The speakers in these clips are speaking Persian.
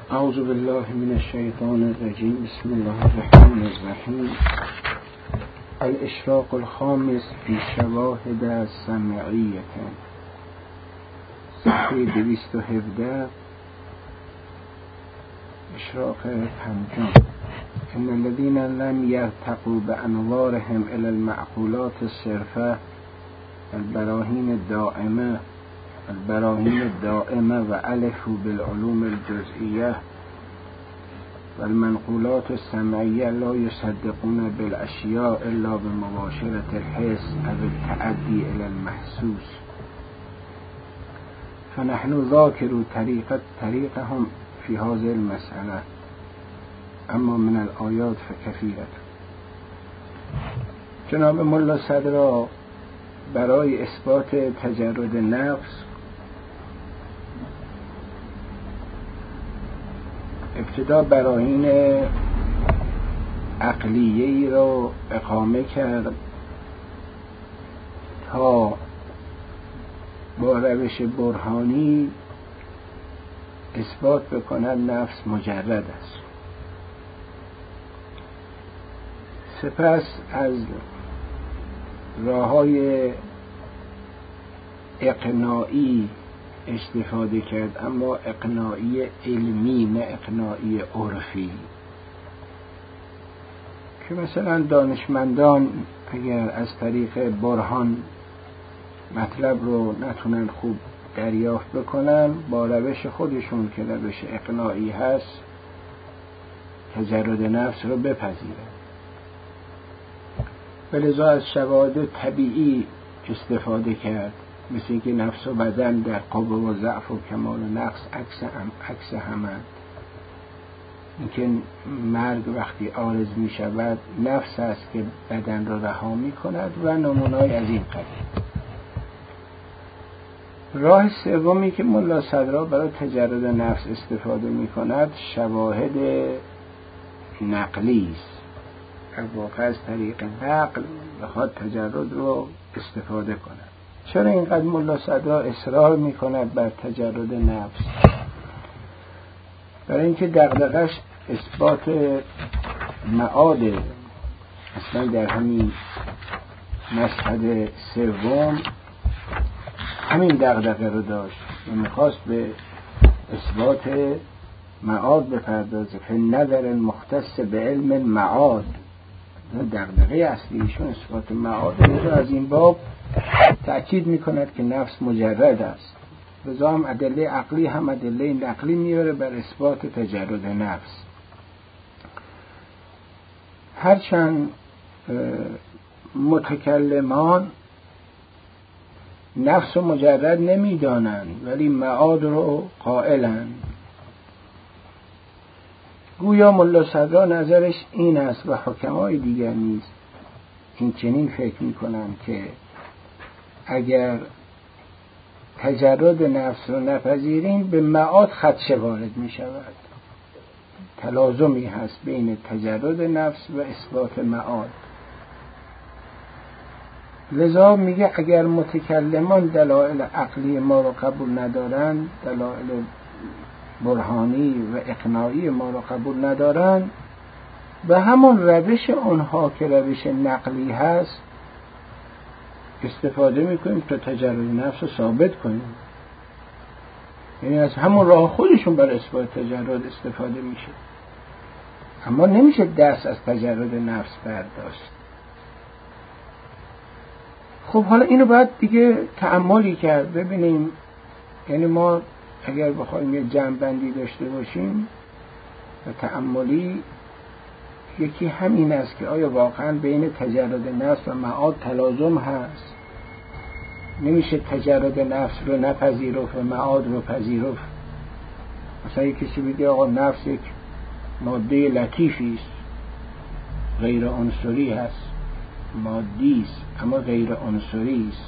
اعوذ بالله من الشیطان الرجیم. بسم الله الرحمن الرحیم. الاشراق الخامس فی شواهد سمعیه. صفحه 217. اشراق پنجم. ان الذين لم يرتقوا بانوارهم الى المعقولات الصرفه البراهین الدائمه و الفوا بالعلوم الجزئیه والمنقولات السمعیه لا يصدقون بالاشیاء الا بمباشرة الحس او التعدی الى المحسوس فنحن ذاكروا طریقهم في هذه المسألة اما من الآیات فکثیرة. جناب ملا صدرا برای اثبات تجرد نفس ابتدا براهین عقلیه‌ای را اقامه کرد تا با روش برهانی اثبات بکند نفس مجرد است. سپس از راه‌های اقناعی استفاده کرد، اما اقناعی علمی نه اقناعی عرفی، که مثلا دانشمندان اگر از طریق برهان مطلب رو نتونن خوب دریافت بکنن، با روش خودشون که روش اقناعی هست تجرد نفس رو بپذیرن. ولذا از شواهد طبیعی استفاده کرد، مثل اینکه نفس و بدن در قوه و ضعف و کمال و نقص عکس همند. اینکه مرگ وقتی عارض می شود نفس است که بدن را رها می کند و نمونه‌ای از این قبیل. راه سومی که ملا صدرا برای تجرد نفس استفاده می کند شواهد نقلی است. در واقع از طریق نقل بخواد تجرد رو استفاده کند. چرا اینقدر ملا صدرا اصرار می کند بر تجرد نفس؟ برای اینکه دغدغه‌اش اثبات معاده. اصلا در همین مشهد سوم همین دغدغه رو داشت و میخواست به اثبات معاد بپردازه. فی النظر المختص به علم معاد، دغدغه اصلیشون اثبات معاد. از این باب تأکید میکند که نفس مجرد است. لذا هم ادله عقلی هم ادله نقلی میاره بر اثبات تجرد نفس. هرچند متکلمان نفس مجرد نمیدانند ولی معاد رو قائلند. گویا ملا صدرا نظرش این است و حکمای دیگر نیز این چنین فکر میکنند که اگر تجرد نفس رو نپذیریم به معاد خدشه وارد می شود. تلازمی هست بین تجرد نفس و اثبات معاد. لذا میگه اگر متکلمان دلایل عقلی ما رو قبول ندارن، دلایل برهانی و اقناعی ما رو قبول ندارن، و همون روش اونها که روش نقلی هست استفاده میکنیم تا تجرد نفس رو ثابت کنیم. یعنی از همون راه خودشون بر اثبات تجرد استفاده میشه، اما نمیشه دست از تجرد نفس برداشت. خب حالا اینو باید دیگه تأملی کرد ببینیم. یعنی ما اگر بخوایم یه جمع‌بندی داشته باشیم و تأملی، یکی همین است که آیا واقعا بین تجرد نفس و معاد تلازم هست؟ نمیشه تجرد نفس رو نپذیرفت و معاد رو پذیرفت. مثلا یک کسی بگه آقا نفس یک ماده لطیفی است، غیر عنصری هست، مادی است اما غیر عنصری است،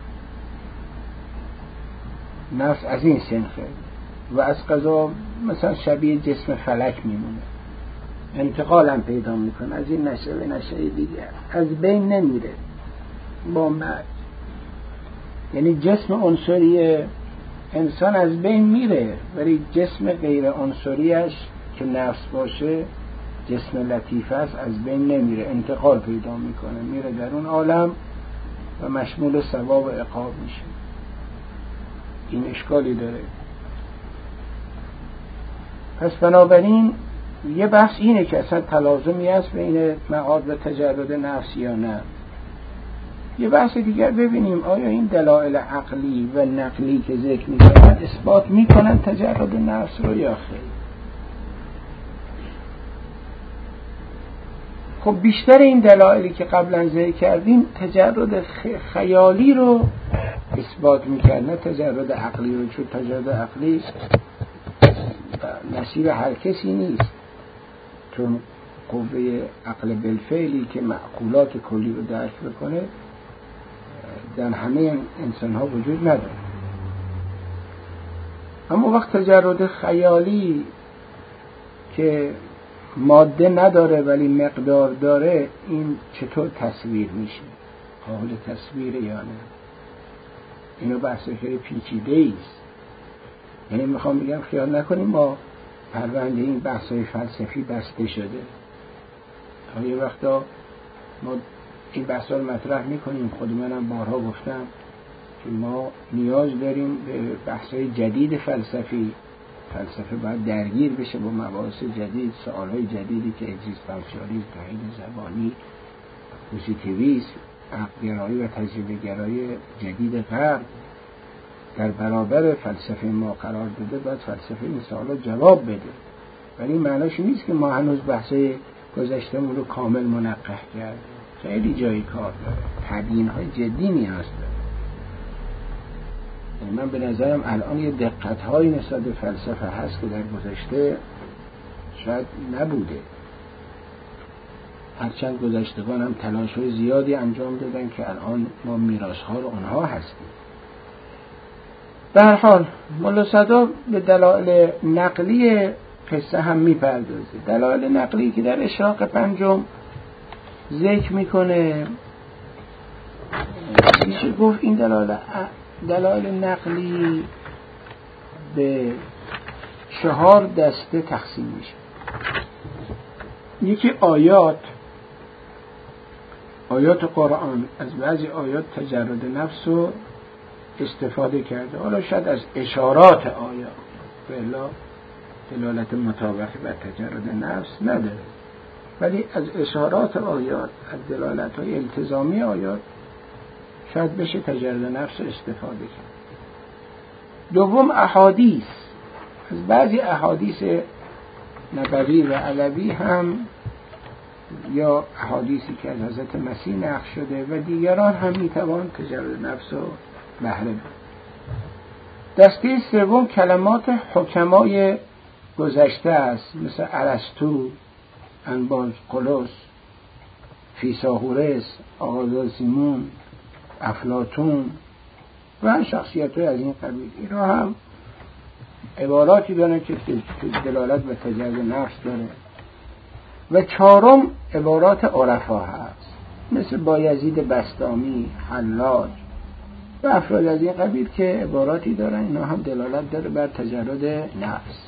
نفس از این سنخه و از قضا مثلا شبیه جسم فلک میمونه، انتقال هم پیدا میکنه از این نشه به نشه دیگه، از بین نمیره با مرگ. یعنی جسم عنصری انسان از بین میره، ولی جسم غیر عنصریش که نفس باشه، جسم لطیف است، از بین نمیره، انتقال پیدا میکنه، میره در اون عالم و مشمول ثواب و عقاب میشه. این اشکالی داره. پس بنابراین یه بحث اینه که اصلا تلازمی هست بین معاد و تجرد نفس یا نه. یه بحث دیگر ببینیم آیا این دلایل عقلی و نقلی که ذکر میکنن اثبات میکنن تجرد نفس رو یا خیر؟ خب بیشتر این دلایلی که قبلا ذکر کردیم تجرد خیالی رو اثبات میکنن، نه تجرد عقلی رو، چون تجرد عقلی نصیب هر کسی نیست، چون قوه عقل بالفعلی که معقولات کلی رو درک بکنه در همه انسان ها وجود نداره. اما وقت تجرد خیالی که ماده نداره ولی مقدار داره، این چطور تصویر میشه؟ قابل تصویره یا نه؟ اینو بحث خیلی پیچیده است. یعنی میخوام بگم خیال نکنیم ما پرونده این بحث‌های فلسفی بسته شده. یه وقتا ما این بحث‌ها رو مطرح میکنیم، خود منم بارها گفتم که ما نیاز داریم به بحث‌های جدید فلسفی. فلسفه باید درگیر بشه با مباحث جدید، سوال‌های جدیدی که اگزیستانسیالیسم، توحید زبانی، پوزیتیویسم، عقل‌گرایی و تجربه‌گرایی جدید غرب در برابر فلسفه ما قرار داده، باید فلسفه این سوال‌ها جواب بده. ولی معناش نیست که ما هنوز بحث‌های گذشته‌مون رو کامل منقح کردیم. خیلی جای کار داره، تبیین‌های جدی نیاز داره. من به نظرم الان یه دقت‌هایی نسبت به فلسفه هست که در گذشته شاید نبوده، هرچند گذشتگان هم تلاش‌های زیادی انجام دادن که الان ما میراث‌خوار اونها هستیم. به هر حال ملا صدرا به دلایل نقلی قصه هم میپردازه. دلایل نقلی که در اشراق پنجم ذکر میکنه، میشه گفت این دلایل نقلی به 4 دسته تقسیم میشه. یکی آیات قرآن، از بعضی آیات تجرد نفس رو استفاده کرده، حالا شاید از اشارات آیات بلا دلالت مطابقی بر تجرد نفس نداره، ولی از اشارات آیات، از دلالت های التزامی آیات شاید بشه تجرد نفس رو استفاده کرد. دوم احادیث، از بعضی احادیث نبوی و علوی هم یا احادیثی که از حضرت مسیح نقل شده و دیگران هم میتوان تجرد نفس رو بهره برد. دسته سوم کلمات حکمای گذشته است، مثل ارسطو، انبازقلوس، فیثاغورس، آغازالسیمون، افلاطون و شخصیت‌های از این قبیل. اینا هم عباراتی دارن که دلالت به تجرد نفس داره. و 4م عبارات عرفا هست، مثل بایزید بسطامی، حلاج و افراد از این قبیل که عباراتی دارن، اینا هم دلالت داره بر تجرد نفس.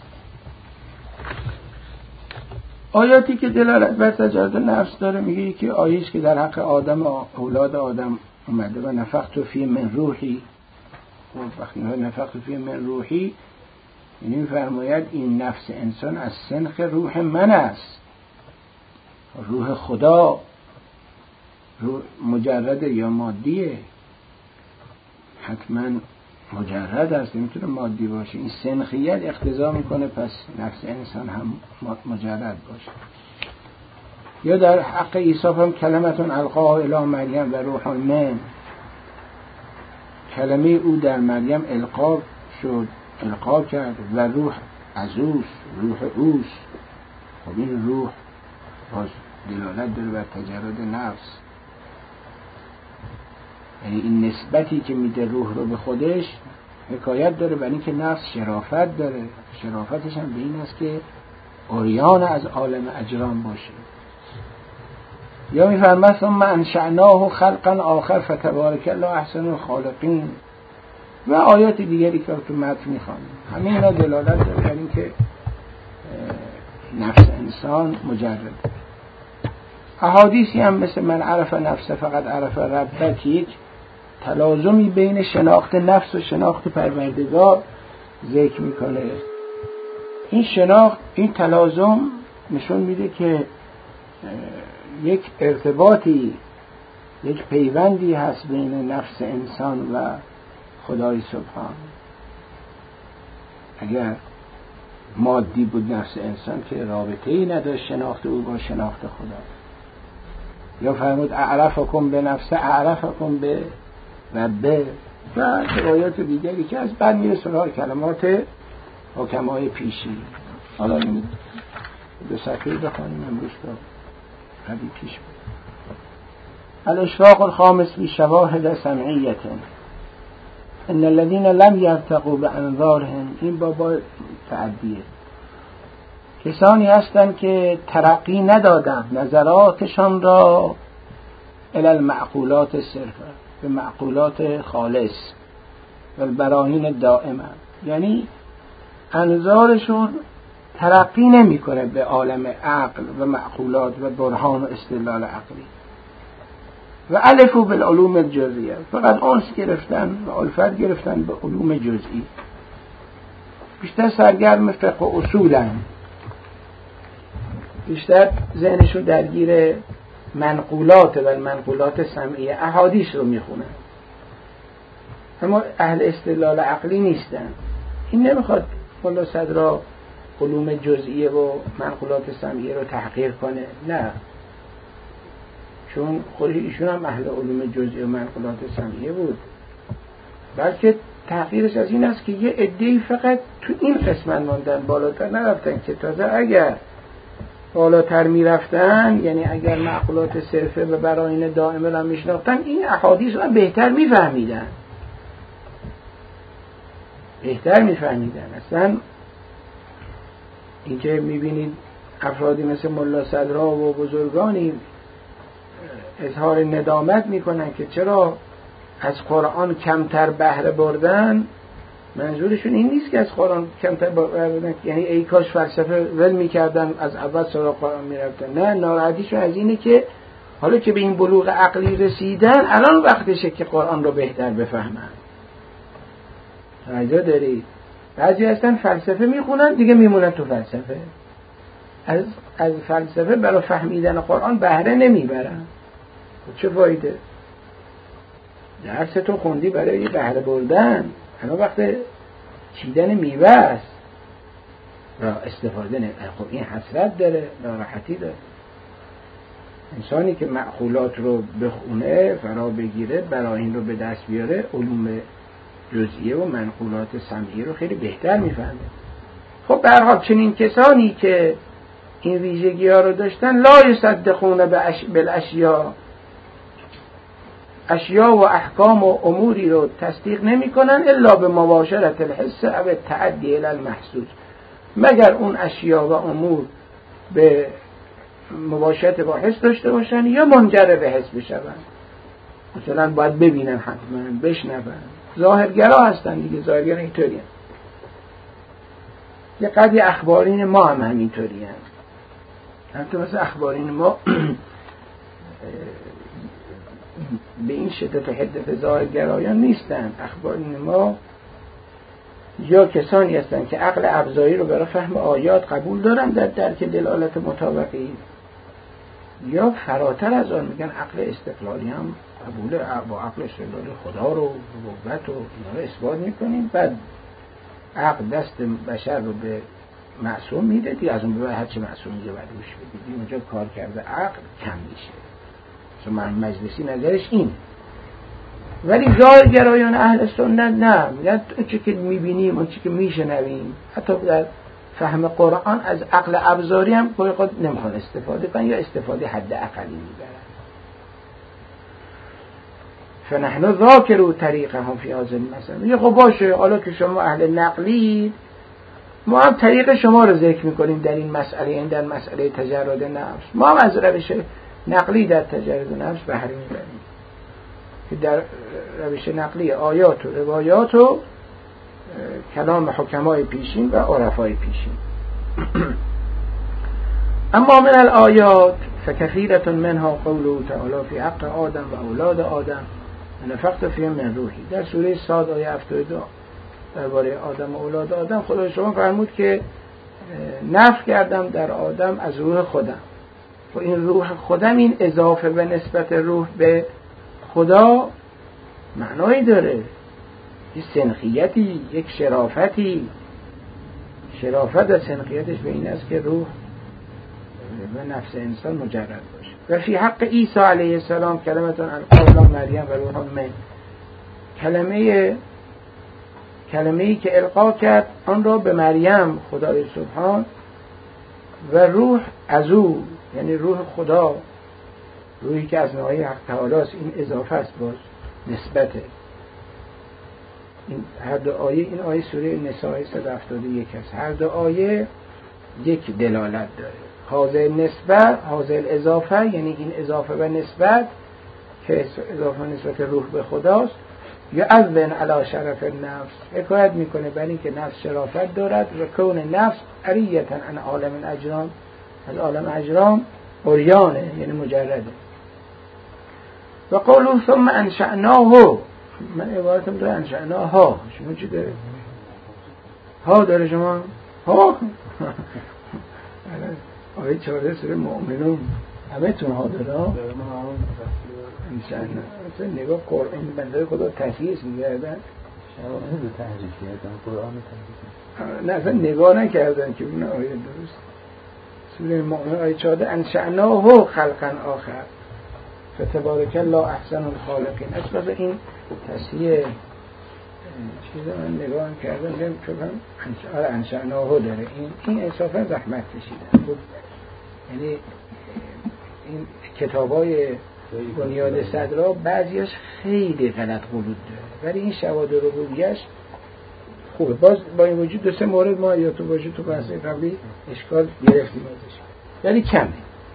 آیاتی که دلالت بر تجرد نفس داره، میگه که آیه‌ای که در حق آدم و اولاد آدم اومده و نفخت فیه من روحی. و وقتی نفخت فیه من روحی یعنی می‌فرماید این نفس انسان از سنخ روح من است، روح خدا. روح مجرد یا مادیه؟ حتما مجرد است، نمیتونه مادی باشه. این سنخیت اقتضا میکنه پس نفس انسان هم مجرد باشه. یا در حق عیسی هم کلمتون القاها الی مریم و روح من، کلمه او در مریم القا شد، القا کرد و روح از اوست، روح اوست. خب این روح باز دلالت داره بر تجرد نفس، یعنی این نسبتی که میده روح رو به خودش حکایت داره بر این که نفس شرافت داره. شرافتش هم به این است که عریان از عالم اجرام باشه. یا میفرماید ثم انشأناه خلقا آخر فتبارک الله احسن الخالقین. و آیات دیگری که تو متن میخوانیم. همه اینا دلالت داره بر این که نفس انسان مجرد. احادیثی هم مثل من عرف نفسه فقط عرف ربه که یک تلازمی بین شناخت نفس و شناخت پروردگار ذکر میکنه. این شناخت، این تلازم نشون میده که یک ارتباطی، یک پیوندی هست بین نفس انسان و خدای سبحان. اگر مادی بود نفس انسان که رابطه‌ای نداشت شناخت او با شناخت خدا. یا فرمود اعرفکم به نفسه اعرفکم به ربه و روایات دیگری که از بعد میره سراغ کلمات حکمای پیشی. حالا این دو صفحه بخوانیم امروز تا قبل پیش بود. الاشفاق الخامس فی شواهد سمعیة ان الذين لم يرتقوا بانظارهم، این بابا تعدیه، کسانی هستند که ترقی ندادند نظراتشان را الی المعقولات صرفا، به معقولات خالص و البراهین دائمه، یعنی انظارشون ترقی نمیکنه به عالم عقل و معقولات و برهان و استدلال عقلی. و الفو بالعلوم الجزئیه، فقط انس گرفتن و الفت گرفتن به علوم جزئی، بیشتر سرگرم فقه و اصولن، بیشتر ذهنشون درگیر منقولات و منقولات سمعیه، احادیث رو میخونن، اما اهل استدلال عقلی نیستن. این نمیخواد ملا صدرا علوم جزئیه و منقولات سمعیه رو تحقیر کنه، نه، چون خود ایشون هم اهل علوم جزئیه و منقولات سمعیه بود، بلکه تحقیرش از این است که یه عده‌ای فقط تو این قسمت موندن، بالاتر نرفتن، که تازه اگر بالاتر میرفتن، یعنی اگر معقولات صرفه و براهین دائمه را میشناختن، این احادیث رو بهتر میفهمیدن، اصلا اینکه میبینید افرادی مثل ملا صدرا و بزرگانی اظهار ندامت میکنن که چرا از قرآن کمتر بهره بردن، منظورشون این نیست که از قرآن کمتر بهره بردن یعنی ای کاش فلسفه ول میکردن از اول سراغ قرآن میرفتن، نه، ناراحتیشون از اینه که حالا که به این بلوغ عقلی رسیدن الان وقتشه که قرآن رو بهتر بفهمن. توجه دارید؟ بعضی هستن فلسفه میخونن دیگه میمونن تو فلسفه، از فلسفه برای فهمیدن قرآن بهره نمیبرن. چه فایده؟ درس تو خوندی برای بهره بردن، اما وقت چیدن میوه است را استفاده نه. خب این حسرت داره، ناراحتی داره. انسانی که معقولات رو بخونه، فرا بگیره، براهین رو به دست بیاره، علوم جزئیه و منقولات سمعیه رو خیلی بهتر میفهمه. خب به هر حال چنین کسانی که این ویژگی ها رو داشتن، لا یصدقون بالاشیاء، اشیاء و احکام و اموری رو تصدیق نمی کنن الا به مباشرت الحس او التعدی الی المحسوس، مگر اون اشیاء و امور به مباشرت با حس داشته باشن یا منجر به حس بشن. مثلا باید ببینن، حتما بشنون. ظاهرگرا هستن دیگه، ظاهرگرا اینطوری هستن. یه قضیه اخبارین ما هم همینطوری هستن. حتی مثلا اخبارین ما به این شدت و حدت ظاهرگرایان نیستن. اخبارین ما یا کسانی هستن که عقل ابزاری رو برای فهم آیات قبول دارن در درک دلالت مطابقی، یا فراتر از آن میگن عقل استقلالی هم قبول، با عقل استقلالی خدا رو، نبوت و اینا رو اثبات میکنیم، بعد عقل دست بشر رو به معصوم میده دیگه، از اون به هر چه معصوم میگه بعد روش بدید، اونجا کار کرده عقل کم میشه. مثلا مجلسی نظرش این. ولی ظاهرگرایان اهل سنت نه، میگن اون چی که میبینیم، اون چی که میشنویم، حتی در فهم قرآن از عقل ابزاری هم خود نمیخوان استفاده کنن یا استفاده حد اقلی میبرن. فنحن ذاکروا طریقهم فی هذا المسأله. میگه خب باشه، حالا که شما اهل نقلی، ما هم طریق شما رو ذکر میکنیم در این مسئله، این در مسئله تجرد نفس، ما هم از روش نقلی در تجرد نفس بهره میبریم. که در روش نقلی آیات و روایات و کلام حکمای پیشین و عرفای پیشین. اما من الآیات فکثیرة منها قوله تعالی فی حق آدم و اولاد آدم نفخت فیهم من روحی. در سوره صاد آیه 72 درباره آدم و اولاد آدم خدا شما فرمود که نفخ کردم در آدم از روح خودم. و این روح خودم، این اضافه به نسبت روح به خدا معنایی داره، یک سنخیتی، یک شرافتی. شرافت و سنخیتش به این است که روح و نفس انسان مجرد باشه. و فی حق عیسی علیه السلام کلمتون القا مریم و روح من، کلمه‌ای که القا کرد آن را به مریم خدای سبحان و روح از او، یعنی روح خدا، روحی که از نوعی حق تعالی است. این اضافه است، باز نسبته. این هر دو آیه، این آیه سوره نساء 171 است، هر دو آیه یک دلالت داره. حاضر نسبت، حاضر اضافه، یعنی این اضافه و نسبت که اضافه نسبت روح به خداست، یا اذن علی شرف النفس، حکایت میکنه بر این که نفس شرافت دارد و کون نفس عریتا عن عالم الاجرام، از عالم اجرام عریانه، یعنی مجرده. و قولون ثم انشأناه، من عبارتم داره انشأناها، شما چی داره؟ ها داره شما؟ ها؟ آیه 14 سوره مؤمنون همه تون ها داره؟ انشأنا نگاه قرآن بنده خدا تحریف میگردن، شواهد تحریف کردن، قرآن تحریف نه اصلا نگاه نکردن که اون آیه درست. سوره مؤمنون آیه 14 انشأناه خلقا آخر فتبارک الله احسن الخالقین. اصلا این تصحیح چیزا من نگاه کردم دیدم چون انشأناه داره، این انصافا زحمت کشیدن بود. یعنی این کتابای بنیاد صدرا بعضیاش خیلی غلط قلود داره، ولی این شواهد ربوبیه‌اش خوبه. باز با این وجود 2-3 مورد ما یادتون باشه تو بحث قبلی اشکال گرفتیم ازش، ولی کمه.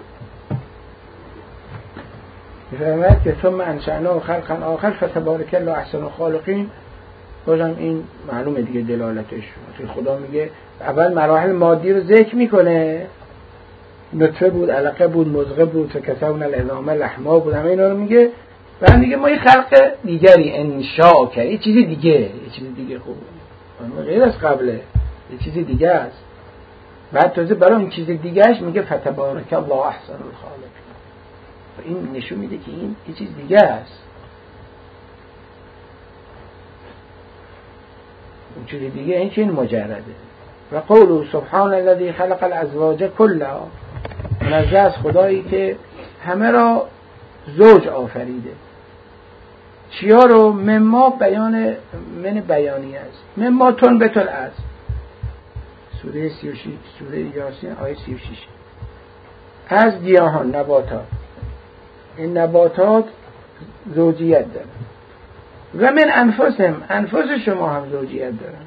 میفرماید که ثم انشأناه خلقا آخر فتبارک الله احسن الخالقین. بازم این معلومه دیگه دلالتش. خدا میگه اول مراحل مادی رو ذکر میکنه، نطفه بود، علقه بود، مضغه بود، فکسونا العظام لحما بود، همه اینا رو میگه. بعد میگه ما یه خلق دیگری انشاء کرد، یه چیز دیگه خوبه، اما غیر از قبله، یه چیز دیگه است. بعد تازه برای این چیز دیگهش میگه فتبارک الله احسن الخالقین. این نشون میده که این یه چیز دیگه است. اون چیز دیگه این که این مجرده. و قوله سبحان الذی خلق الازواج کلها، منزه از خدایی که همه را زوج آفریده. چیا رو؟ مما بیان من بیانی است، مما تنبتل است. سوره 36 سوره یاسین آیه 36. از گیاهان، نباتات، این نباتات زوجیت دارن. و من انفسهم، انفس شما هم زوجیت دارن.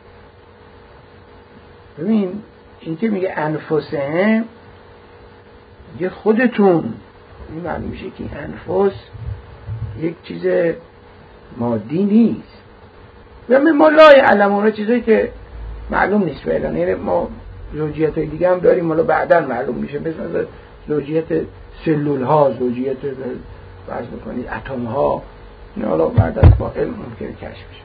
ببین این که میگه انفسهم، یه خودتون، این معلوم میشه که انفس یک چیز مادی نیست. و من ما لا یعلمون، چیزایی که معلوم نیست فعلا. یعنی ما زوجیت های دیگه هم داریم، حالا بعداً معلوم میشه، مثل زوجیت سلول ها، زوجیت فرض بکنید اتم ها، این حالا بعد از با علم ممکنه کشف بشه.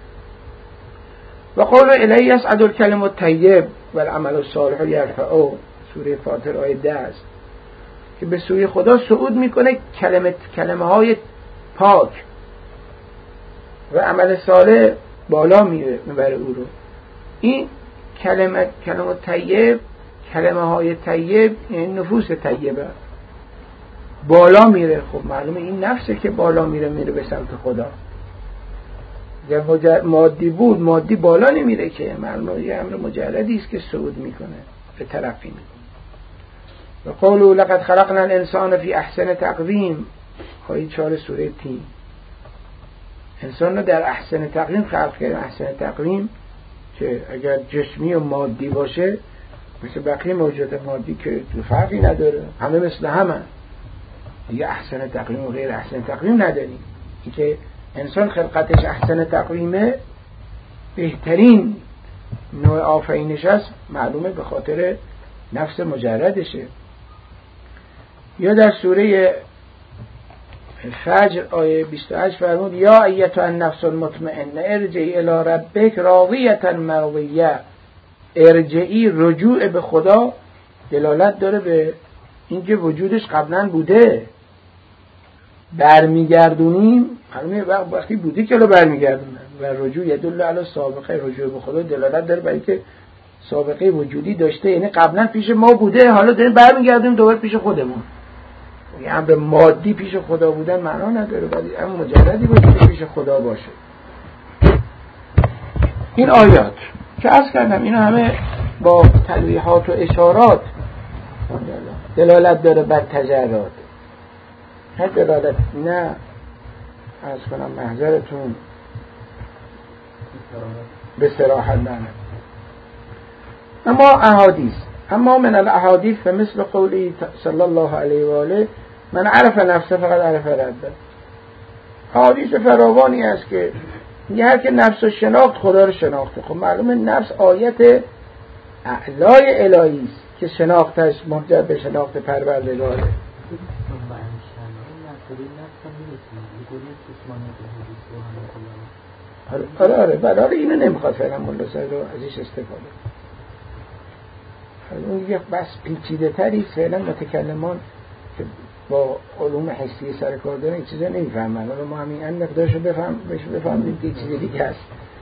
و قول الیه یصعد الکلم الطیب و العمل الصالح یرفعه، سوره فاطر آیه 10 است که به سوی خدا صعود میکنه کلمه های پاک و عمل صالح بالا میبره او رو. این کلمه طیب، کلمه های طیب یعنی نفوس طیبه، بالا میره. خب معلومه این نفسه که بالا میره به سمت خدا. اگر مادی بود، مادی بالا نمیره که، معلومه یه امر مجردی است که صعود میکنه، به ترقی میکنه. و قولوا لقد خلقنا الانسان فی احسن تقویم، آیه 4 سوره تین. انسان رو در احسن تقویم خلق کردیم. احسن تقویم که اگر جسمی و مادی باشه مثل بقیه موجودات مادی که فرقی نداره، همه مثل همه دیگه. احسن تقویم و غیر احسن تقویم نداریم. این که انسان خلقتش احسن تقویمه، بهترین نوع آفرینش است، معلومه به خاطر نفس مجردشه. یا در سوره فجر آیه 28 فرمود یا ایتها النفس المطمئنه ارجعی الی ربک راضیة مرضیه. ارجعی، رجوع به خدا دلالت داره به اینکه وجودش قبلا بوده، برمیگردونیم وقتی بوده که رو برمیگردونن. و رجوع یدل علی سابقه، رجوع به خدا دلالت داره برای که سابقه وجودی داشته، یعنی قبلا پیش ما بوده، حالا داریم برمیگردونیم دوباره پیش خودمون. یعنی امر مادی پیش خدا بودن معنا نداره، ولی امر مجردی باشه که پیش خدا باشه. این آیات که عرض کردم اینا همه با تلویحات و اشارات دلالت داره بر تجرد، نه دلالت، نه عرض کنم محضرتون به صراحت نه. اما احادیث، اما من الاحادیث فمثل قولی صلی الله علیه و آله من عرف نفسه فقط عرف ربه. حدیث فراوانی است که میگه هر که نفس رو شناخت خدا رو شناخته. خب معلومه نفس آیت اعلای الهی است که شناختش منجر به شناخت پروردگاره. آره اینو نمیخواد فعلا ملا صاحب رو ازش استفاده. اون یه بس پیچیده تری فعلا متکلمان که با علوم حسی سر کار دارن این چیزا نمیفهمن. حالا ما همین ان مقدارشو بفهمیم که چیز دیگه است.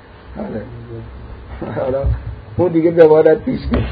حالا اون دیگه دوارت پیش نیست.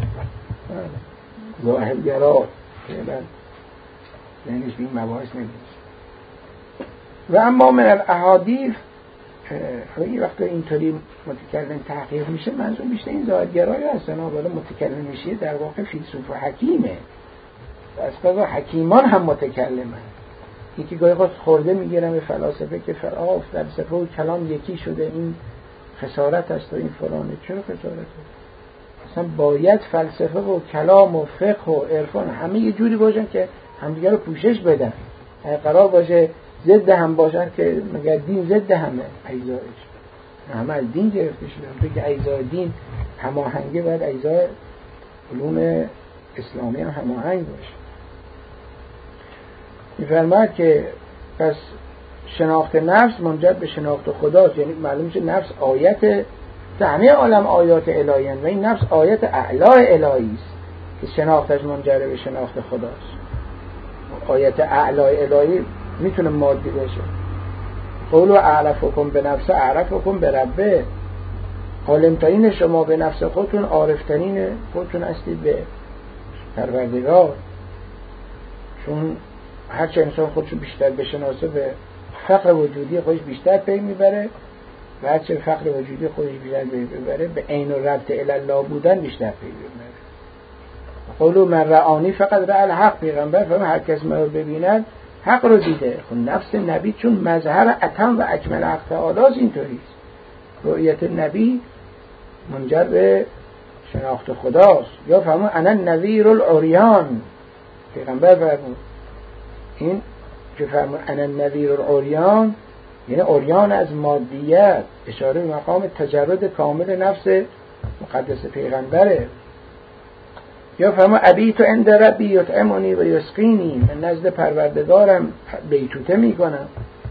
ظاهرگرا فعلا یعنیش این مباحث نمیشه. و اما من الاحادیث این وقت اینطوری متکلم تحقیق میشه منظور بیشتر این ظاهرگرایی هستن. ولی متکلم میشه در واقع فیلسوف و حکیمه. از قضا حکیمان هم متکلمن. یکی گاهی خود خورده میگیرن به فلاسفه که فلسفه و کلام یکی شده، این خسارت است و این فلانه. چرا خسارت است؟ اصلا باید فلسفه و کلام و فقه و عرفان همه یه جوری باشن که همدیگه رو پوشش بدن. قرار باشه ضد هم باشن که مگر دین ضد همه اجزایش، همه از دین گرفته شدن. تو که اجزای دین هماهنگه باید اجزای علوم اسلامی هم هماهنگ باشه. می‌فرماید که پس شناخت نفس منجر به شناخت خداست. یعنی معلوم میشه نفس آیت همه عالم آیات الهی هست و این نفس آیت اعلای الهی است که شناختش منجر به شناخت خداست. آیت اعلای الهی میتونه مادی باشه. قولوا اعرفکم به نفس اعرفکم به ربه. عالمترین شما به نفس خودتون، عارفترین خودتون هستید به پروردگار. چون هرچه انسان خودشو بیشتر بشناسه به فقر وجودی خودش بیشتر پی میبره و هرچه فقر وجودی خودش بیشتر پی میبره به عین و ربط الله بودن بیشتر پی میبره. قولوا من رآنی فقط رأى الحق. پیغمبر فرمود هر کس ما رو ببیند حق رو دیده. خب نفس نبی چون مظهر اتم و اکمل حق تعالی اینطوریست. رؤیت نبی منجر به شناخت خداست. یا فرمود انا النذیر العریان. پیغمبر فرمود این که فرمود انا النذیر العریان یعنی عریان از مادیت، اشاره به مقام تجرد کامل نفس مقدس پیغمبره. یا فرمود ابیت عند ربی یطعمنی و یسقینی. من نزد پروردگارم بیتوته میکنم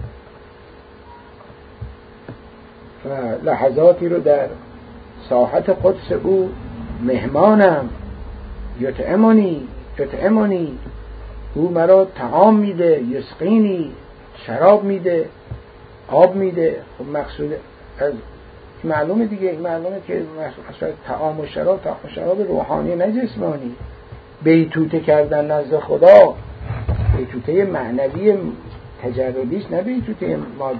و لحظاتی رو در ساحت قدس او مهمانم. یطعمنی او مرا طعام میده، یسقینی شراب میده، آب میده. خب مقصود از معلومه دیگه، این معلومه که طعام و شراب روحانی نه جسمانی. بیتوته کردن نزد خدا بیتوته معنوی تجردیش، نه بیتوته مادی.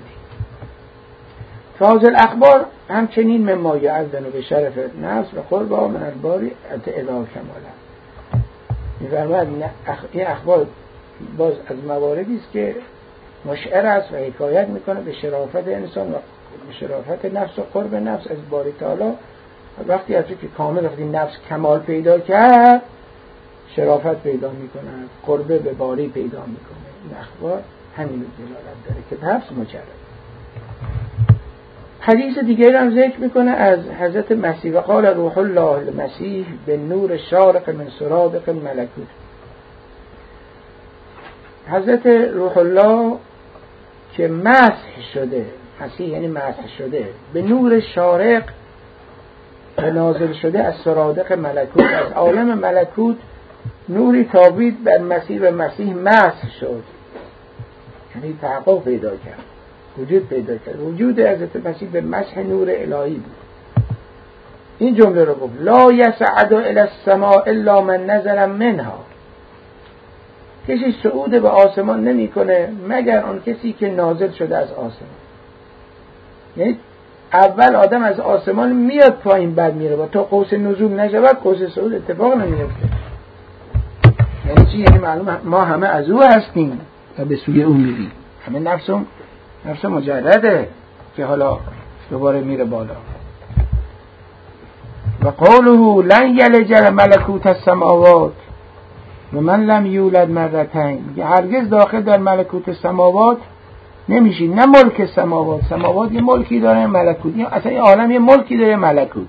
فاضل اخبار همچنین مما یعظم به شرف نفس و قربا من الباری الا کمالا. می‌فرماید این اخبار باز از مواردی است که مشعر است و حکایت میکنه به شرافت انسان و به شرافت نفس و قرب نفس از باری تعالی. وقتی از که کامل وقتی نفس کمال پیدا کرد شرافت پیدا میکنه، قرب به باری پیدا میکنه. این اخبار همین دلالت داره که نفس مجرد. حدیث دیگری هم ذکر میکنه از حضرت مسیح و قال روح الله المسیح به نور شارق من سرادق الملکوت. حضرت روح الله که مسح شده، مسیح یعنی مسح شده، به نور شارق نازل شده از سرادق ملکوت، از عالم ملکوت نوری تابید بر مسیح و مسیح مسح شد، یعنی تحقق پیدا کرد، وجود پیدا کرد. وجود حضرت مسیح به مسح نور الهی بود. این جمله رو گفت لا یصعد الی السماء الا من نزل منها. کسی صعود به آسمان نمیکنه مگر آن کسی که نازل شده از آسمان. یعنی اول آدم از آسمان میاد پایین بعد میره و تا قوس نزول نشود قوس صعود اتفاق نمیفته. یعنی چی؟ یعنی معلوم ما همه از او هستیم و به سوی او میریم. همه نفس مجرده که حالا دوباره میره بالا. و قوله لن یلج ملکوت السماوات و من لم یولد مرتین، میگه هرگز داخل در ملکوت السماوات نمیشی. نه ملک سماوات یه ملکی داره، ملکوت اصلا این عالم یه ملکی داره، ملکوت.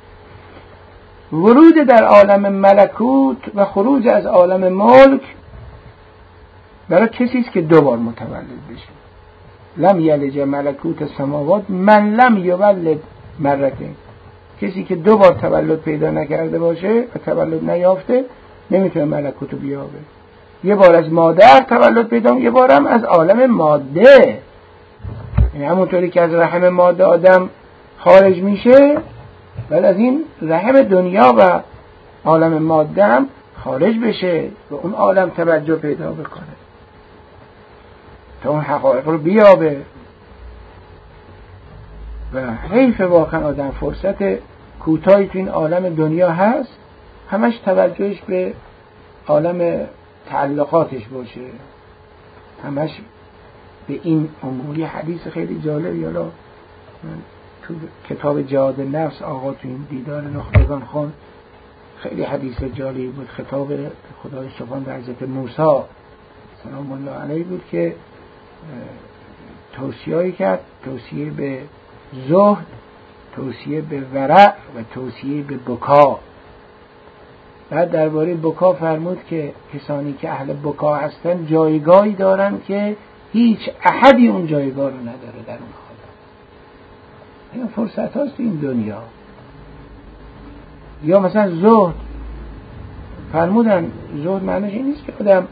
ورود در عالم ملکوت و خروج از عالم ملک برای کسی است که دوبار متولد بشه. لم یلج ملکوت السماوات من لم یولد مرتین، کسی که دوبار تولد پیدا نکرده باشه و تولد نیافته نمیتونه ملکوتو بیابه. یه بار از مادر تولد پیدا، یه بار هم از عالم ماده. یعنی همونطوری که از رحم ماده آدم خارج میشه بعد از این رحم دنیا و عالم ماده هم خارج بشه و اون عالم توجه پیدا بکنه تا اون حقایق رو بیابه. و حیف واقعا آدم فرصت کوتاهی تو این عالم دنیا هست همش توجهش به عالم تعلقاتش باشه، همش به این امور. یه حدیث خیلی جالب یالا تو کتاب جهاد نفس آقا تو این دیدار نخبگان خون خیلی حدیث جالبی بود. خطاب خدای سبحان به حضرت موسی سلام الله علیه بود که توصیه‌ای کرد، توصیه به زهد، توصیه به ورع و توصیه به بکا. بعد درباره بکا فرمود که کسانی که اهل بکا هستن جایگاهی دارن که هیچ احدی اون جایگاه رو نداره در اون حال. این فرصت هاست این دنیا. یا مثلا زهد فرمودن، زهد معنیش این نیست که آدم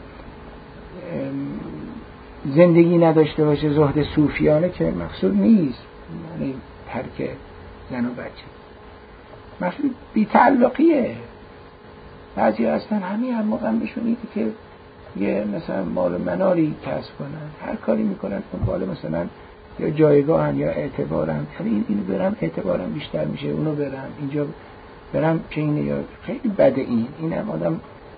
زندگی نداشته باشه، زهد صوفیانه که مقصود نیست، یعنی ترک زن و بچه، مقصود بی‌تعلقیه. بعضی هستن همین هم موقع بهشون اینه که یه مثلا مال و منالی کسب کنن، هر کاری میکنن اون بالا مثلا یا جایگاهن یا اعتبارن، یعنی اینو برم اعتبارم بیشتر میشه، اونو برم اینجا برم که اینه، یا خیلی بده این هم آدم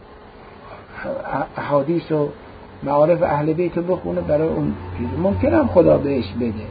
احادیث و معارف اهل بیت بخونه برای اون چیز. ممکنه هم خدا بهش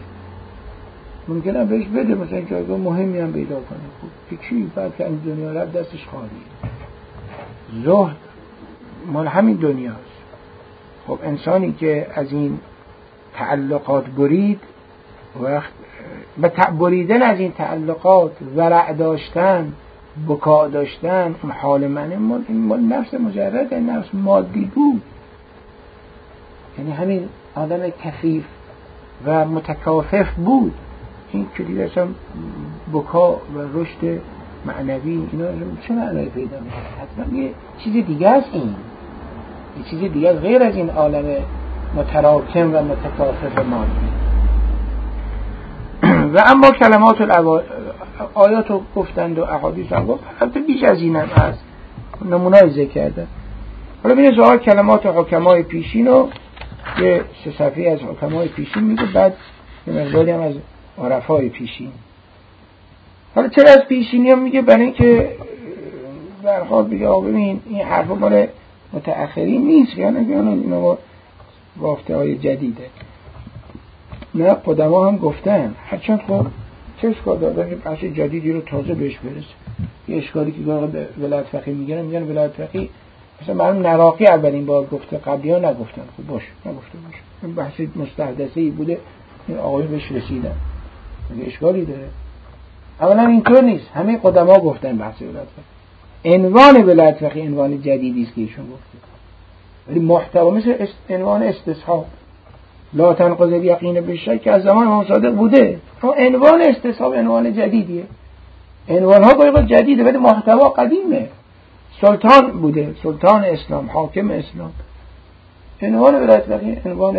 بده، مثلا جایگاه مهمی هم پیدا کنه. خب چی بعد که این دنیا رفت دستش خالی. زهد مال همین دنیاست. خب انسانی که از این تعلقات برید، وقت به بریدن از این تعلقات ورع داشتن، بکا داشتن، اون حال منه مال نفس مجرد، نفس مادی بود. یعنی همین آدم کثیف و متکافف بود. این که دیگه اصلا بکا و رشد معنوی اینا چه معنی پیدا میشه؟ حتما یه چیز دیگه است. این یه چیز دیگه غیر از این عالم متراکم و متکافف مادی. و اما کلمات آیات رو گفتند و احادیث هم گفت، البته بیش از این هم هست، نمونه‌ای ذکر کردن. حالا ببینید سوال کلمات حکمای پیشین رو یه 3 صفحه از حکمای پیشین میگه، بعد یه مقداری هم از عرفای پیشین. حالا چرا از پیشینی هم میگه؟ برای اینکه برخواد بگه ببین این حرفا مال متأخرین نیست، یعنی اینا بافته های جدیده. نه قدما هم گفتن، هرچند خب چه اشکال داره که بحث جدیدی رو تازه بهش برسه. یه اشکالی که به ولایت فقیه میگن ولایت فقیه مثلا مرحوم نراقی اولین بار گفته، قبلی‌ها نگفتن. خب باش نگفته باش، این بحث مستحدثه‌ای بوده، این آقای بهش رسیدن، مگه اشکالی داره؟ اولا اینطور نیست، همه قدما گفتن بحث ولایت فقیه. عنوان ولایت فقیه عنوان جدیدی است که ایشون گفته، ولی محتوا مثل عنوان استصحاب لا تنقض الیقین بالشک که از زمان امام صادق بوده، اما عنوان استصحاب عنوان جدیدیه. عنوان ها باید جدیده ولی محتوا قدیمه. سلطان بوده، سلطان اسلام، حاکم اسلام. عنوان ولایت فقیه عنوان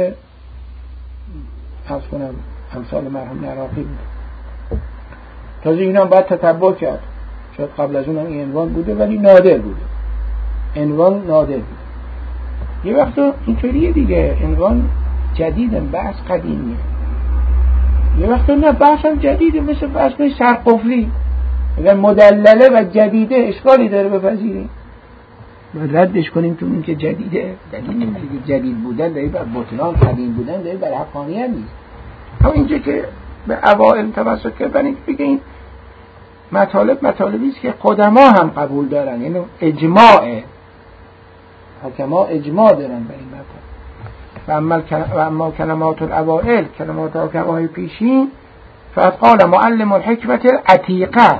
حفظ کنم امثال مرحوم نراقی بوده. تازه اینا باید تتبع کرد، شاید قبل از اون هم این عنوان بوده ولی نادر بوده، عنوان نادر بوده. یه وقت اینطوریه دیگه، عنوان جدیده بحث قدیمیه، یه وقت نه بحث هم جدیده، مثل بحث سرقفلی. اگر مدلله و جدیده اشکالی داره بپذیریم باید ردش کنیم، تو این که جدیده دلیل نمیشه که جدید بودن داره بر بطلان، قدیم بودن داره بر حقانیت نیست. اما اینجا که به اوائل توسط کردن بگیم مطالبی است که قدما هم قبول دارن، یعنی اجماعه، حکما اجماع دارن به این مطلب. و اما کلمات الاوائل، کلمات حکمای پیشین، فقد قال معلم الحکمت العتیقه،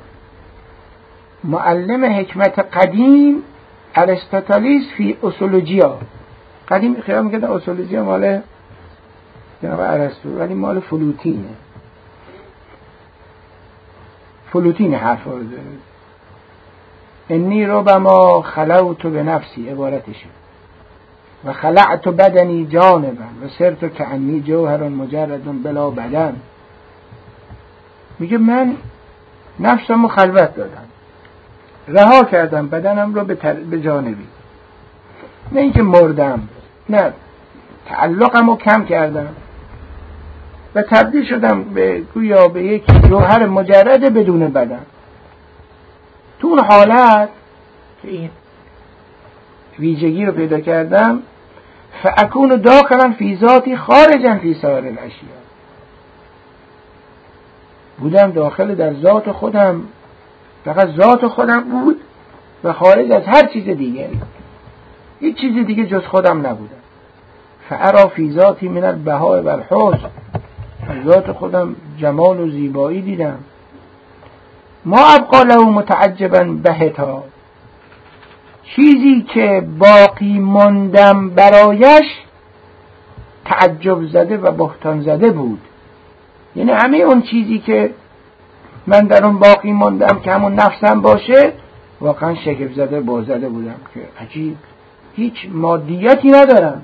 معلم حکمت قدیم ارسطاطالیس فی اصولوجیا. قدیم خیال میکردن اصولوجیا مال جناب ارسطو، ولی مال فلوتینه. فلوتین حرف رو داره. انی ربما خلوت به نفسی، عبارتشه، و خلعت بدنی جانبا و سرت کعنی جوهر مجرد بلا بدن. میگه من نفسم رو خلوت دادم، رها کردم بدنم رو به جانبی، نه اینکه مردم، نه، تعلقم رو کم کردم و تبدیل شدم به گویا به یک جوهر مجرد بدون بدن. تو اون حالت که این ویژگی رو پیدا کردم، فاکون داخلا فی ذاتی خارجا فی سایر الاشیاء، بودم داخل در ذات خودم، فقط ذات خودم بود و خارج از هر چیز دیگری، هیچ چیز دیگه جز خودم نبودم. فارا فی ذاتی من البهاء و الحسن، از ذات خودم جمال و زیبایی دیدم. ما ابقا له متعجبا بهتا، چیزی که باقی ماندم برایش تعجب زده و بهتان زده بود. یعنی همه اون چیزی که من در اون باقی ماندم که همون نفسم باشه، واقعا شگفت زده بازده بودم که عجیب، هیچ مادیتی ندارم.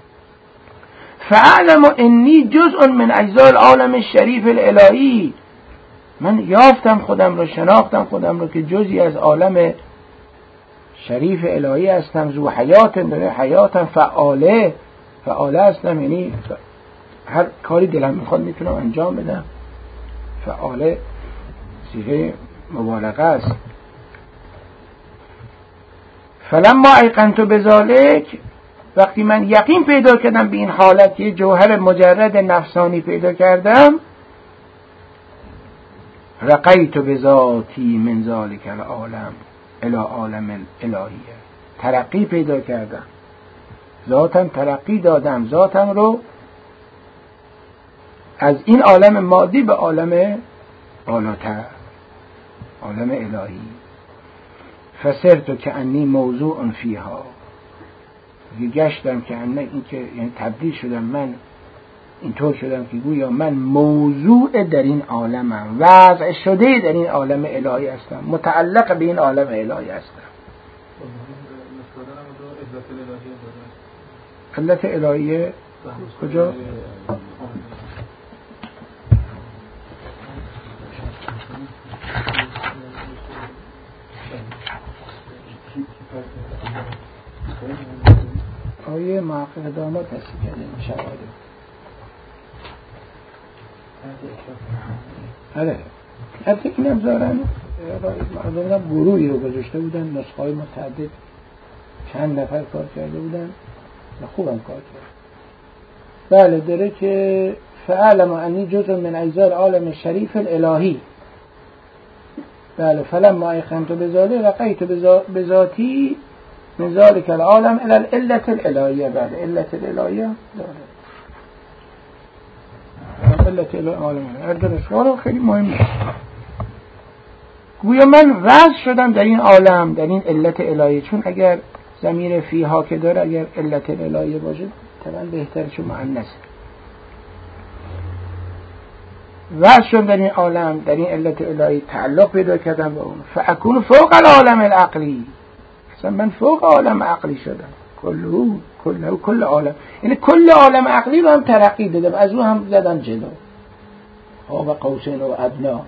فاعلم انی جزء من اجزاء العالم الشریف الالهی، من یافتم خودم رو، شناختم خودم رو که جزئی از عالم شریف الهی هستم. ذو حیات، حیاتم فعاله هستم، یعنی هر کاری دلم میخواد میتونم انجام بدم. فعاله صیغه مبالغه است. فلما ایقنت بذالک، وقتی من یقین پیدا کردم به این حالت، یه جوهر مجرد نفسانی پیدا کردم، رقیت بذاتی من ذالک العالم الی عالم الالهیه، ترقی پیدا کردم، ذاتم ترقی دادم، ذاتم رو از این عالم مادی به عالم بالاتر، عالم الهی. فسرت کأنی موضوع فیها، گشتم که این که یعنی تبدیل شدم، من اینطور شدم که گویا من موضوع در این عالمم، وضع شده در این عالم الهی هستم، متعلق به این عالم الهی هستم. علت الهیه کجا؟ آیه محقق داماد هستی کرده این شواهده. آره البته این هم زارن گروهی رو گذاشته بودن، نسخه های متعدد، چند نفر کار کرده بودن و خوبم کار کرد. بله داره که فعلم انی جزء من اجزاء العالم شریف الالهی. بله فلما ایقنت بذاله رقیت بذاتی من ذلك العالم الى العلة الالهیه. بعد علت الالهیه داره علت العالم الالهیه خیلی مهمه. گویا من وضع شدم در این عالم، در این علت الهیه، چون اگر ضمیر فیها که داره اگر علت الهیه باشه طبعا بهتره چون مؤنثه. وضع شدم در این عالم، در این علت الهی تعلق پیدا کردم با اون. فاکون فوق العالم العقلی، اصلا من فوق عالم عقلی شدم. کل عالم، یعنی کل عالم عقلی رو هم ترقی دادم، از اون هم زدم جلو. قاب قوسین و ادنا.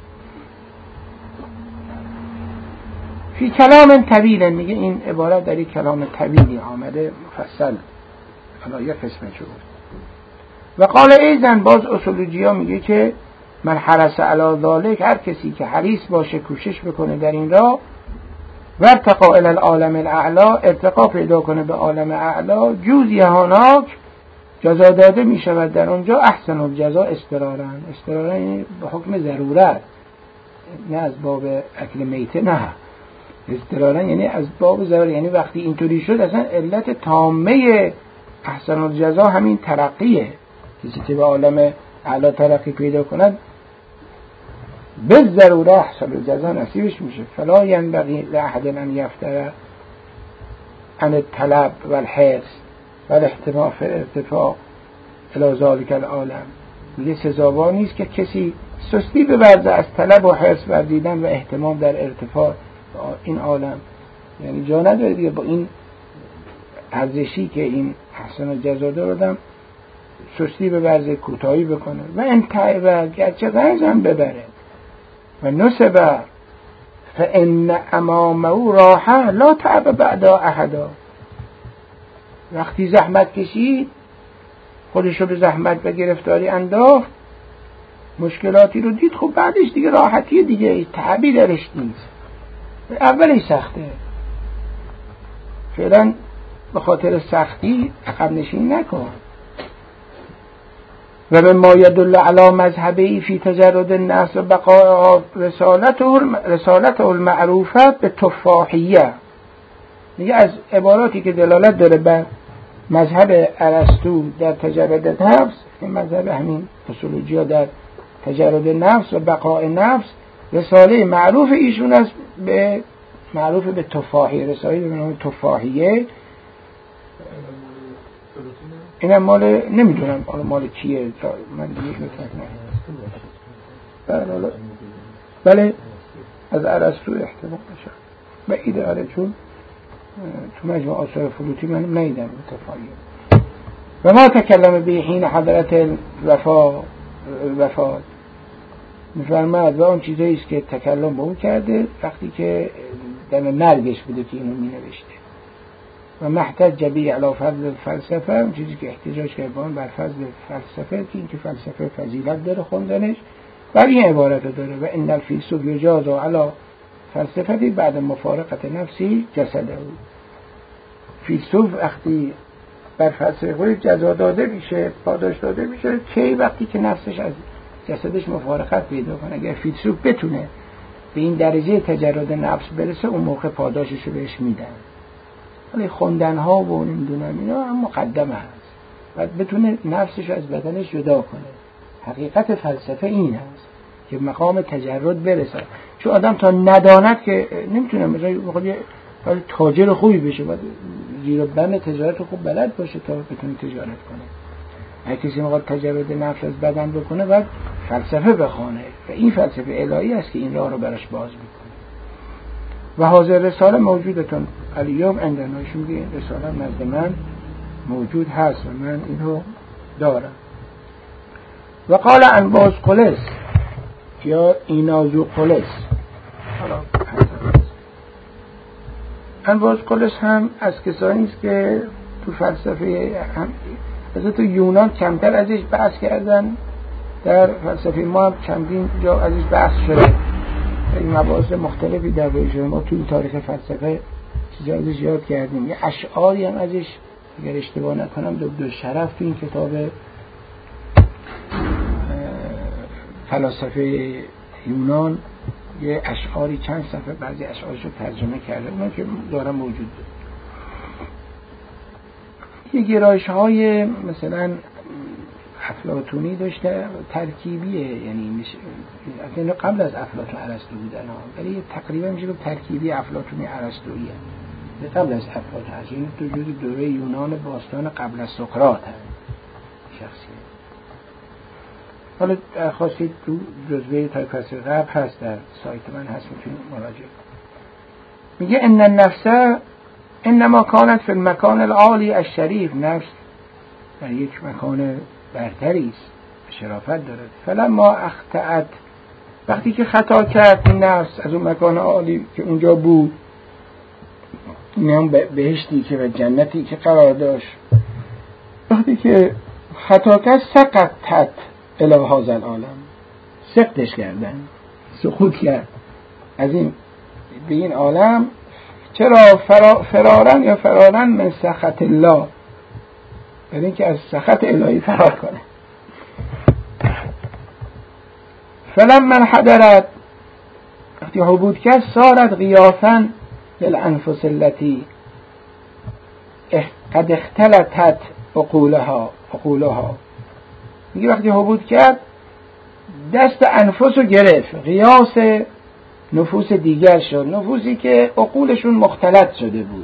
فی کلام طویل، میگه این عبارت در یک کلام طویلی آمده مفصل، حالا یک قسمت شد. و قال ایزن، باز اصولوجیا میگه که من حرس علی ذالک، هر کسی که حریص باشه کوشش بکنه در این راه، و ارتقا الی العالم الاعلا، ارتقا پیدا کنه به عالم اعلا، جوز یهاناک، جزا داده میشود در اونجا، احسن الجزا استرارن. استرارن به حکم ضرورت، نه از باب اکل میته، نه استرارن یعنی از باب ضرورت. یعنی وقتی اینطوری شد اصلا علت تامه احسن الجزا همین ترقیه. کسی که به عالم اعلا ترقی پیدا کند به ضروره احسن الجزا نصیبش میشه. فلا ینبغی لأحد ان یفتر عن الطلب والحرص والاحتماء فی الارتفاع الی ذلک العالم. میگه سزاوار نیست که کسی سستی بورزه از طلب و حرص ورزیدن و اهتمام در ارتفاع این عالم. یعنی جا نداره دیگه با این ارزشی که این احسن الجزا دادم سستی بورزه، کوتاهی بکنه. و انتعبه، گرچه غرض هم ببره. و نصبه فان امامه راحه لا تعب بعدا احدا. وقتی زحمت کشید، خودشو به زحمت و گرفتاری انداخت، مشکلاتی رو دید، خب بعدش دیگه راحتی دیگه، تعبی درش نیست. اولش سخته، فعلا به خاطر سختی عقب نشینی نکن. و به ما یدل علی مذهبی فی تجرد النفس و بقاء رسالته المعروفه به تفاحیه. میگه از عباراتی که دلالت داره بر مذهب ارسطو در تجرد نفس، این مذهب همین اصولوجیا در تجرد نفس و بقاء نفس، رساله معروف ایشون است به معروف به تفاحیه، رساله به نام تفاحیه. اینم مال نمیدونم مال کیه، من دیگه نمیدونم. بله از ارسطو احتمال نشه بعیده، آره، چون تو مجموع آثار فلوتی من نیدم تفاحیه. و ما تکلم به حین حضرت وفات، میفرماد و اون چیزایی است که تکلم به اون کرده وقتی که در مرگش بوده که اینو می نوشته. و محتج به علی فضل فلسفه، اون چیزی که احتجاج کرده بر فضل فلسفه، که این که فلسفه فضیلت داره خوندنش، بر این عبارت داره و ان الفیلسوف یجاز علی فلسفه بعد مفارقت نفسی جسده. فیلسوف وقتی بر فلسفه خودش جزا داده میشه، پاداش داده میشه، کی وقتی که نفسش از جسدش مفارقت پیدا کنه. اگر فیلسوف بتونه به این درجه تجرد نفس برسه، اون موقع پاداشش رو بهش میدن. ولی خوندن ها و نمیدونم اینا هم مقدمه هست، باید بتونه نفسش از بدنش جدا کنه. حقیقت فلسفه این هست که مقام تجرد برسه، چون آدم تا نداند که نمیتونه. مثلا بخواد یه تاجر خوبی بشه، باید زیر بند تجارت خوب بلد باشه تا بتونه تجارت کنه. اگه کسی میخواد تجرد نفس از بدن بکنه، باید فلسفه بخونه و این فلسفه الهی است که این راه رو براش باز میکنه. و حاضر رساله موجودتون الیوم عندنا، ایشون میگه این رساله نزد من موجود هست و من اینو دارم. و قال انباز قلس یا اینازو قلس، حالا انباز قلس هم از کسانی است که تو فلسفه هم از تو یونان کمتر ازش بحث کردن، در فلسفه ما هم چندین جا ازش بحث شده. این مباحث مختلفی در روی شده، ما توی تاریخ فلسفه چیزی ازش یاد کردیم. یه اشعاری هم ازش اگر اشتباه نکنم دکتر شرف تو این کتاب فلسفه یونان یه اشعاری چند صفحه بعضی اشعارش رو ترجمه کرده، اونا که دارم موجود بود. یه گرایش‌های مثلا افلاطونی داشته، ترکیبیه، یعنی میشه قبل از افلاطون ارسطو بودن ها، ولی تقریبا میشه گفت ترکیبی افلاطونی ارسطویی هست. قبل از افلاطون هست، این تو جزء دوره یونان باستان قبل از سقراط هست شخصیت. حالا خواستید تو جزوه تایپس قبل هست، در سایت من هست، میتونید مراجعه کنید. میگه ان النفس انما كانت في المكان العالی الشریف، نفس در یک مکان برتری است، شرافت دارد. فلما اخطأت، وقتی که خطا کرد این نفس از اون مکان عالی که اونجا بود، این هم بهشتی که و جنتی که قرار داشت، وقتی که خطا کرد سقطت الی هذا العالم، سقطش کردن، سقوط کرد از این به این عالم. چرا؟ فرارن یا فرارن من سخط الله، برای اینکه از سخط الهی فرار کنه. فلما انحدرت، وقتی حبود کرد، صارت غیاثا للانفس التي قد اختلطت عقولها. میگه وقتی حبود کرد دست انفس رو گرفت، غیاث نفوس دیگر شد، نفوسی که عقولشون مختلط شده بود،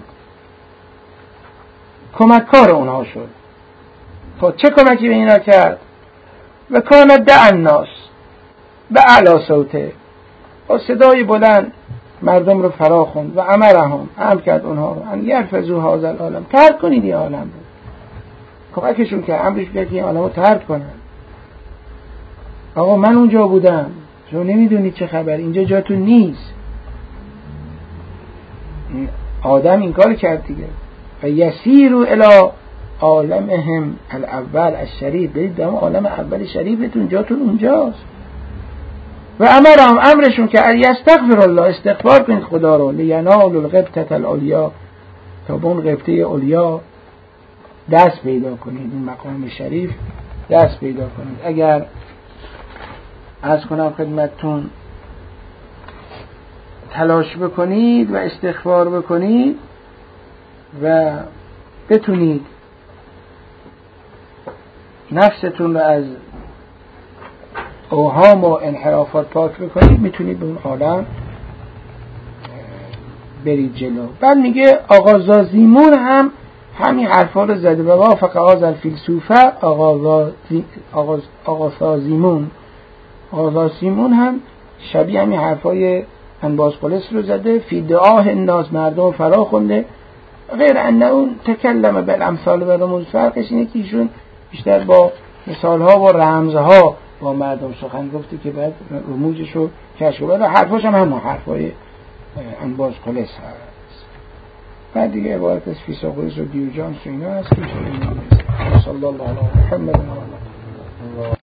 کمککار اونها شد. خب چه کمکی به اینا کرد؟ و کان دع الناس به اعلی صوته، با صدای بلند مردم رو فرا خوند. و امرهم، امر کرد اونها رو ان یرفضوا هذا العالم، ترک کنید این عالم رو. کمکشون کرد، امرش کرد که این عالم رو ترک کنن. آقا من اونجا بودم، شما نمیدونید چه خبر، اینجا جاتون نیست. آدم این کار کرد دیگه. و یسیروا الی عالمهم الاول الشریف، برید در عالم اول شریفتون، جاتون اونجاست. و امرشون که استغفر الله، استغفار کنید خدا رو، لینالوا الغبطة العلیا، تا به اون غبطه علیا دست پیدا کنید، این مقام شریف دست پیدا کنید. اگر عرض کنم خدمتتون تلاش بکنید و استغفار بکنید و بتونید نفستون رو از اوهام و انحرافات پاک بکنید، میتونید به اون عالم برید جلو. بعد میگه آقا زازیمون هم همین حرفا رو زده. و وافق هذا الفیلسوفه آقا زازیمون هم شبیه همین حرفای انبازقلس رو زده. فی دعاه الناس، مردم فرا خونده. غیر انه اون تکلم بالامثال و رموز، فرقش اینه که ایشون بیشتر با مثالها و رمزها با مردم سخن گفته که بعد رموزش رو کشف کنه. حرفاش هم همون حرفای انبازقلس هست. بعد دیگه عبارت از فیثاغورس و دیوجانس و اینا هست که صلی الله علیه محمد.